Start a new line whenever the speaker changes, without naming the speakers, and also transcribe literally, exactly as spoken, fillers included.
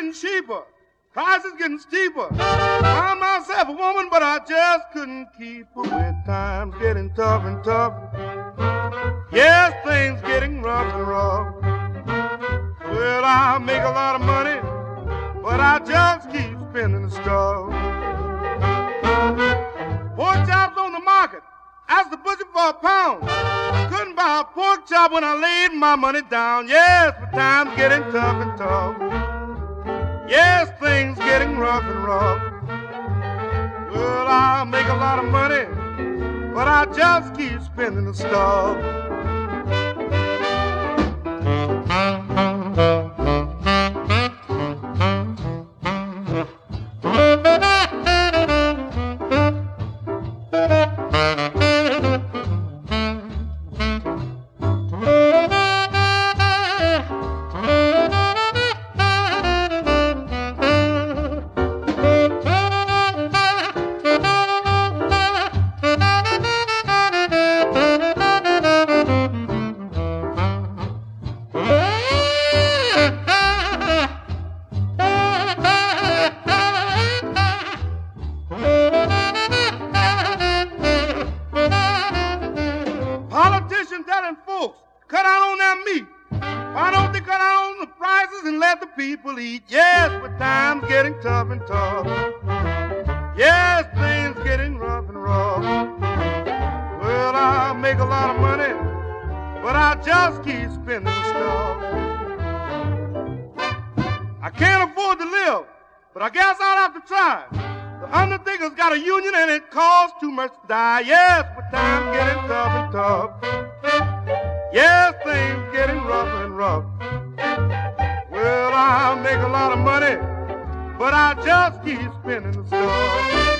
getting cheaper. Prices getting steeper. Found myself a woman, but I just couldn't keep her with times getting tough and tough. Yes, things getting rough and rough. Well, I make a lot of money, but I just keep spending the stuff. Pork chops on the market, asked the butcher for a pound. Couldn't buy a pork chop when I laid my money down. Yes, but times getting tough and tough. Yes, things getting rough and rough. Well, I make a lot of money, but I just keep spending the stuff. Politicians telling folks, cut out on that meat. Why don't they cut out on the prices and let the people eat? Yes, but times getting tough and tough. Yes, things getting rough and rough. Well, I make a lot of money, but I just keep spending the stuff. I can't afford to live, but I guess I'll have to try. The undertaker's got a union and it costs too much to die. Yes, but times getting tough and tough. Yes, things getting rough and rough. Well, I'll make a lot of money, but I just keep spending the stuff.